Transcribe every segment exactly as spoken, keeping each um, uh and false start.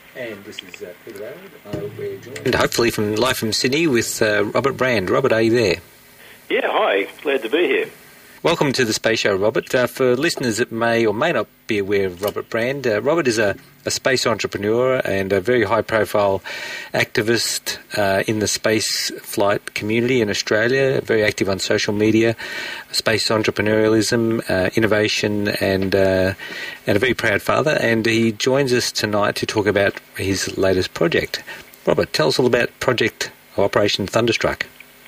And this is uh, Peter Arad. Uh, we're joined, hopefully, from live from Sydney with uh, Robert Brand. Robert, are you there? Yeah, hi. Glad to be here. Welcome to the Space Show, Robert. Uh, for listeners that may or may not be aware of Robert Brand, uh, Robert is a, a space entrepreneur and a very high-profile activist uh, in the space flight community in Australia, very active on social media, space entrepreneurialism, uh, innovation, and uh, and a very proud father. And he joins us tonight to talk about his latest project. Robert, tell us all about Project or Operation Thunderstruck.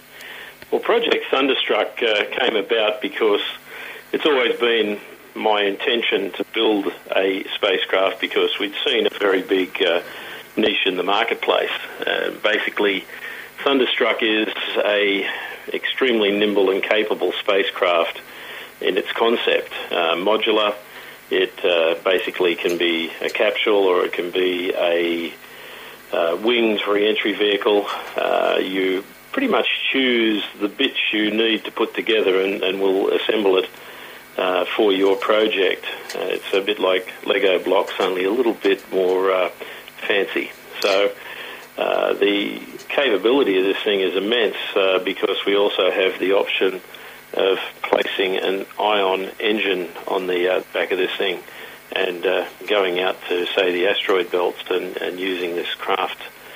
Well, Project Thunderstruck uh, came about because it's always been my intention to build a spacecraft because we'd seen a very big uh, niche in the marketplace. Uh, basically, Thunderstruck is a extremely nimble and capable spacecraft in its concept. Uh, modular, it uh, basically can be a capsule or it can be a uh, winged re-entry vehicle. Uh, you pretty much choose the bits you need to put together and, and we'll assemble it uh, for your project. Uh, it's a bit like Lego blocks, only a little bit more uh, fancy. So uh, the capability of this thing is immense uh, because we also have the option of placing an ion engine on the uh, back of this thing and uh, going out to, say, the asteroid belts and, and using this craft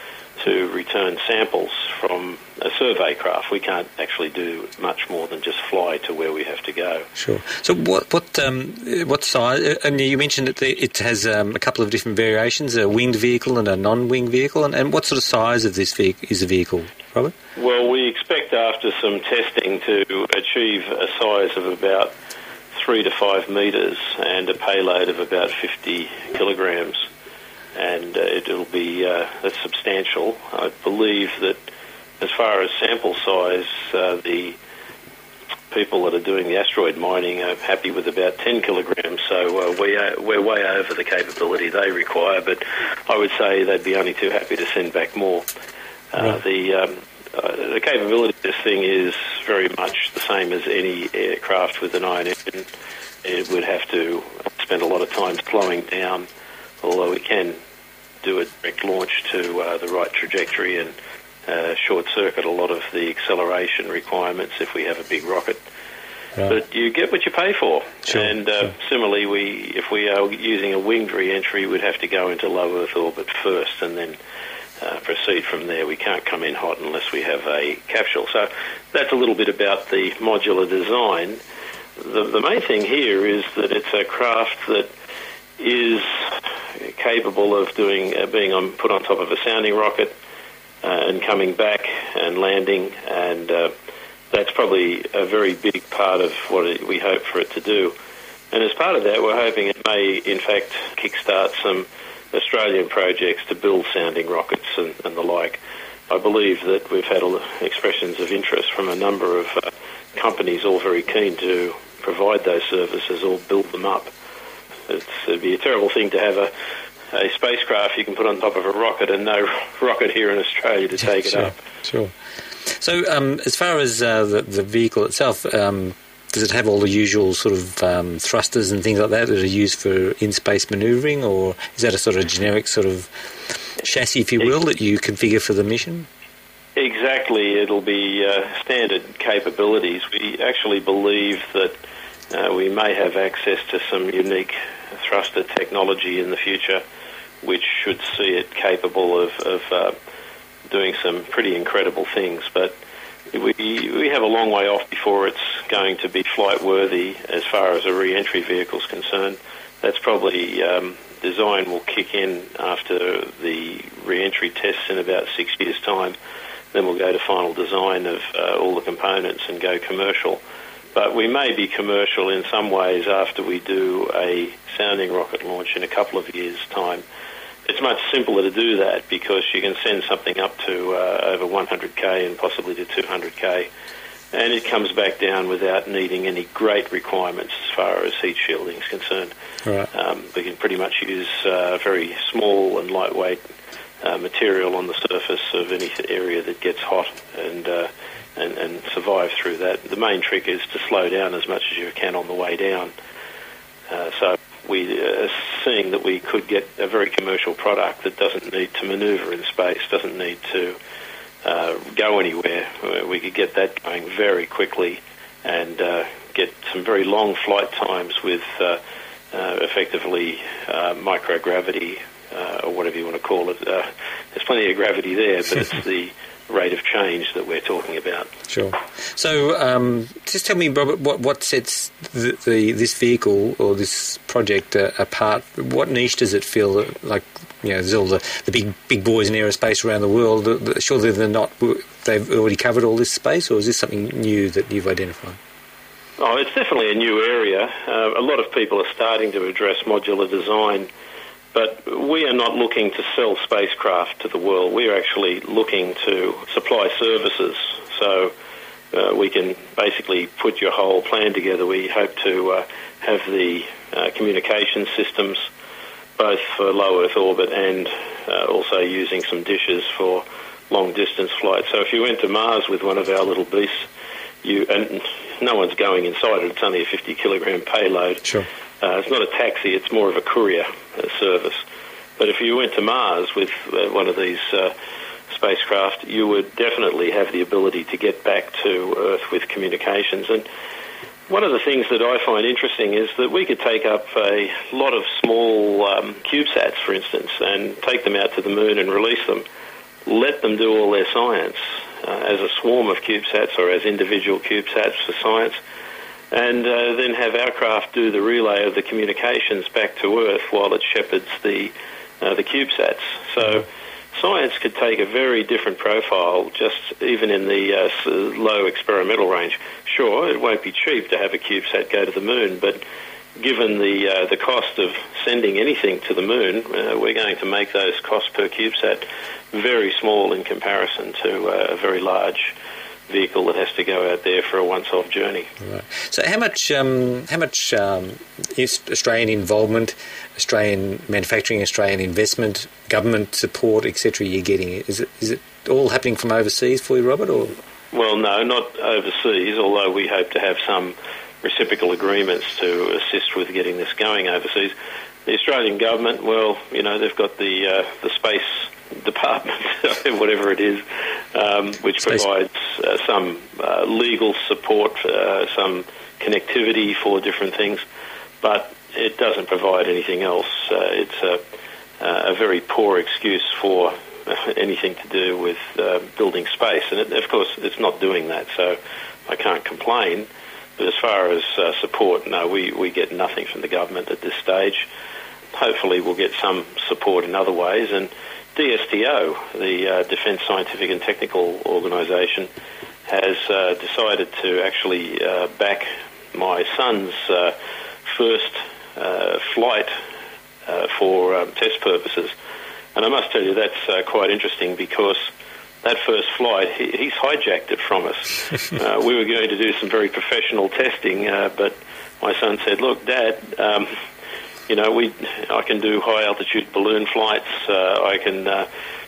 to return samples from a survey craft. We can't actually do much more than just fly to where we have to go. Sure. So what what um, what size? And you mentioned that it has um, a couple of different variations: a winged vehicle and a non-winged vehicle. And, and what sort of size of this vehicle is the vehicle, Robert? Well, we expect after some testing to achieve a size of about three to five metres and a payload of about fifty kilograms. And uh, it'll be uh, that's substantial. I believe that as far as sample size, uh, the people that are doing the asteroid mining are happy with about ten kilograms, so uh, we are, we're way over the capability they require, but I would say they'd be only too happy to send back more. Uh, right. The um, uh, the capability of this thing is very much the same as any aircraft with an ion engine. It would have to spend a lot of time slowing down, although we can do a direct launch to uh, the right trajectory and uh, short-circuit a lot of the acceleration requirements if we have a big rocket. Right. But you get what you pay for. Sure. And uh, sure. Similarly, we if we are using a winged re-entry, we'd have to go into low Earth orbit first and then uh, proceed from there. We can't come in hot unless we have a capsule. So that's a little bit about the modular design. The, the main thing here is that it's a craft that is capable of doing uh, being on, put on top of a sounding rocket uh, and coming back and landing, and uh, that's probably a very big part of what it, we hope for it to do. And as part of that, we're hoping it may, in fact, kickstart some Australian projects to build sounding rockets and, and the like. I believe that we've had expressions of interest from a number of uh, companies, all very keen to provide those services or build them up. It's, it'd be a terrible thing to have a, a spacecraft you can put on top of a rocket and no rocket here in Australia to take sure, it up. Sure. So um, as far as uh, the, the vehicle itself, um, does it have all the usual sort of um, thrusters and things like that that are used for in-space manoeuvring, or is that a sort of generic sort of chassis, if you will, that you configure for the mission? Exactly. It'll be uh, standard capabilities. We actually believe that Uh, we may have access to some unique thruster technology in the future which should see it capable of, of uh, doing some pretty incredible things. But we, we have a long way off before it's going to be flight-worthy as far as a re-entry vehicle is concerned. That's probably um, design will kick in after the re-entry tests in about six years' time. Then we'll go to final design of uh, all the components and go commercial. But we may be commercial in some ways after we do a sounding rocket launch in a couple of years' time. It's much simpler to do that because you can send something up to uh, over one hundred K and possibly to two hundred K, and it comes back down without needing any great requirements as far as heat shielding is concerned. Right. Um, we can pretty much use uh, very small and lightweight uh, material on the surface of any area that gets hot and uh, And, and survive through that. The main trick is to slow down as much as you can on the way down. Uh, so we are seeing that we could get a very commercial product that doesn't need to manoeuvre in space, doesn't need to uh, go anywhere. We could get that going very quickly and uh, get some very long flight times with uh, uh, effectively uh, microgravity, uh, or whatever you want to call it. Uh, there's plenty of gravity there, but it's the rate of change that we're talking about. Sure. So um, just tell me, Robert, what, what sets the, the this vehicle or this project uh, apart? What niche does it feel like? You know, there's all the, the big big boys in aerospace around the world. Surely they're not, they've already covered all this space, or is this something new that you've identified? Oh, it's definitely a new area. Uh, a lot of people are starting to address modular design, but we are not looking to sell spacecraft to the world. We are actually looking to supply services. So uh, we can basically put your whole plan together. We hope to uh, have the uh, communication systems, both for low Earth orbit and uh, also using some dishes for long-distance flights. So if you went to Mars with one of our little beasts, you and no one's going inside it. It's only a fifty kilogram payload. Sure. Uh, it's not a taxi. It's more of a courier uh, service. But if you went to Mars with uh, one of these uh, spacecraft, you would definitely have the ability to get back to Earth with communications. And one of the things that I find interesting is that we could take up a lot of small um, CubeSats, for instance, and take them out to the moon and release them, let them do all their science uh, as a swarm of CubeSats or as individual CubeSats for science, and uh, then have our craft do the relay of the communications back to Earth while it shepherds the uh, the CubeSats. So science could take a very different profile, just even in the uh, low experimental range. Sure, it won't be cheap to have a CubeSat go to the moon, but given the uh, the cost of sending anything to the moon, uh, we're going to make those costs per CubeSat very small in comparison to uh, a very large vehicle that has to go out there for a once-off journey. Right. So how much um, how much um, is Australian involvement, Australian manufacturing, Australian investment, government support, et cetera you're getting? Is it is it all happening from overseas for you, Robert? Or Well, no, not overseas, although we hope to have some reciprocal agreements to assist with getting this going overseas. The Australian government, well, you know, they've got the uh, the space department, whatever it is, um, which space. provides uh, some uh, legal support, uh, some connectivity for different things, but it doesn't provide anything else. Uh, it's a, a very poor excuse for anything to do with uh, building space, and it, of course it's not doing that, so I can't complain. But as far as uh, support, no, we, we get nothing from the government at this stage. Hopefully we'll get some support in other ways, and D S T O, the uh, Defence Scientific and Technical Organisation, has uh, decided to actually uh, back my son's uh, first uh, flight uh, for um, test purposes. And I must tell you that's uh, quite interesting, because that first flight, he, he's hijacked it from us. uh, we were going to do some very professional testing, uh, but my son said, look, Dad, um, you know, we I can do high-altitude balloon flights. Uh, I can uh,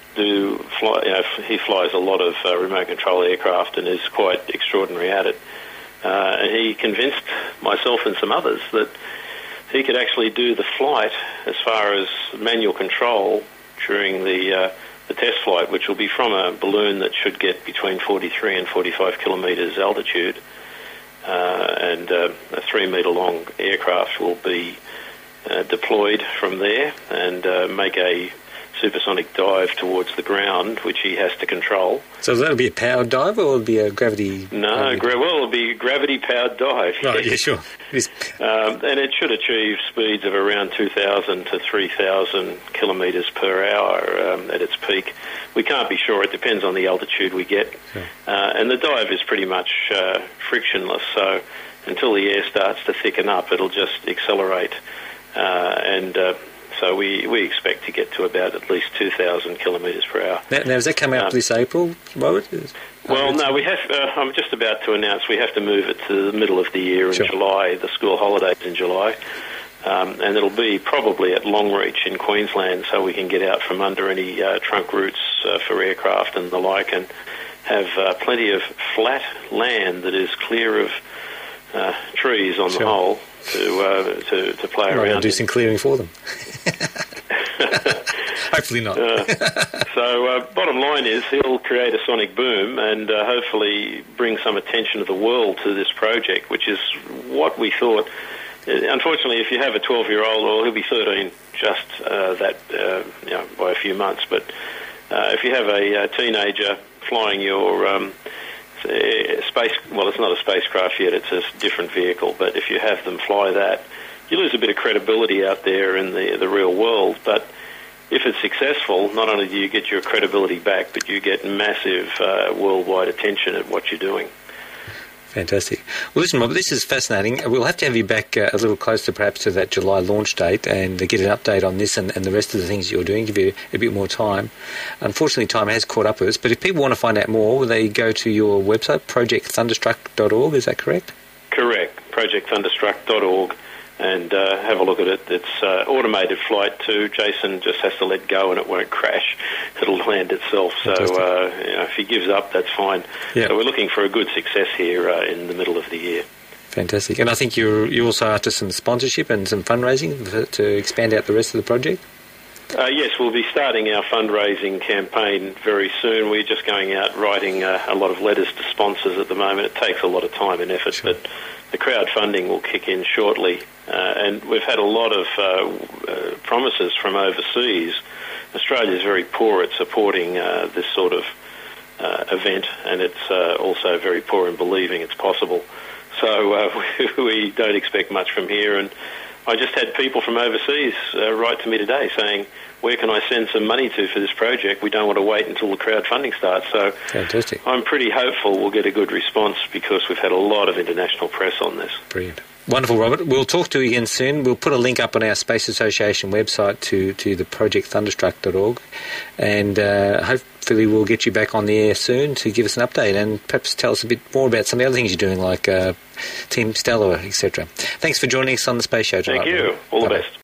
do fly. You know, he flies a lot of uh, remote control aircraft and is quite extraordinary at it. Uh, and he convinced myself and some others that he could actually do the flight as far as manual control during the uh, the test flight, which will be from a balloon that should get between forty-three and forty-five kilometres altitude, uh, and uh, a three-metre-long aircraft will be Uh, deployed from there and uh, make a supersonic dive towards the ground, which he has to control. So that'll be a powered dive, or will it be a gravity? No, gravity? gra- well, it'll be a gravity-powered dive. Right, yeah, sure. um, and it should achieve speeds of around two thousand to three thousand kilometres per hour um, at its peak. We can't be sure. It depends on the altitude we get. Sure. Uh, and the dive is pretty much uh, frictionless, so until the air starts to thicken up, it'll just accelerate. Uh, and uh, so we, we expect to get to about at least two thousand kilometres per hour. Now, now, does that come out um, this April, Robert? Well, no, we have. Uh, I'm just about to announce we have to move it to the middle of the year in sure. July, the school holidays in July. Um, and it'll be probably at Longreach in Queensland, so we can get out from under any uh, trunk routes uh, for aircraft and the like, and have uh, plenty of flat land that is clear of uh, trees on sure. the whole. to uh, to, to play well, around. I'll do in. some clearing for them. Hopefully not. uh, so uh, bottom line is he'll create a sonic boom and uh, hopefully bring some attention of the world to this project, which is what we thought. Unfortunately, if you have a twelve-year-old, well, he'll be thirteen just uh, that uh, you know, by a few months. But uh, if you have a, a teenager flying your um, space, well, it's not a spacecraft yet; it's a different vehicle. But if you have them fly that, you lose a bit of credibility out there in the the real world. But if it's successful, not only do you get your credibility back, but you get massive uh, worldwide attention at what you're doing. Fantastic. Well, listen, Rob, this is fascinating. We'll have to have you back uh, a little closer perhaps to that July launch date and get an update on this and, and the rest of the things you're doing, give you a bit more time. Unfortunately, time has caught up with us, but if people want to find out more, they go to your website, project thunderstruck dot org, is that correct? Correct, project thunderstruck dot org, and uh, have a look at it. It's uh, automated flight too. Jason just has to let go and it won't crash. It'll land itself. So uh, you know, if he gives up, that's fine. Yep. So we're looking for a good success here uh, in the middle of the year. Fantastic. And I think you're, you're also after some sponsorship and some fundraising for, to expand out the rest of the project? Uh, yes, we'll be starting our fundraising campaign very soon. We're just going out writing uh, a lot of letters to sponsors at the moment. It takes a lot of time and effort, sure. But the crowdfunding will kick in shortly. Uh, and we've had a lot of uh, uh, promises from overseas. Australia is very poor at supporting uh, this sort of uh, event, and it's uh, also very poor in believing it's possible. So uh, we, we don't expect much from here. And I just had people from overseas uh, write to me today saying, where can I send some money to for this project? We don't want to wait until the crowdfunding starts. So fantastic. I'm pretty hopeful we'll get a good response because we've had a lot of international press on this. Brilliant. Wonderful, Robert. We'll talk to you again soon. We'll put a link up on our Space Association website to, to the project thunderstruck dot org, and uh, hopefully we'll get you back on the air soon to give us an update and perhaps tell us a bit more about some of the other things you're doing, like uh, Team Stellar, et cetera. Thanks for joining us on the Space Show tonight. Thank you. All the best.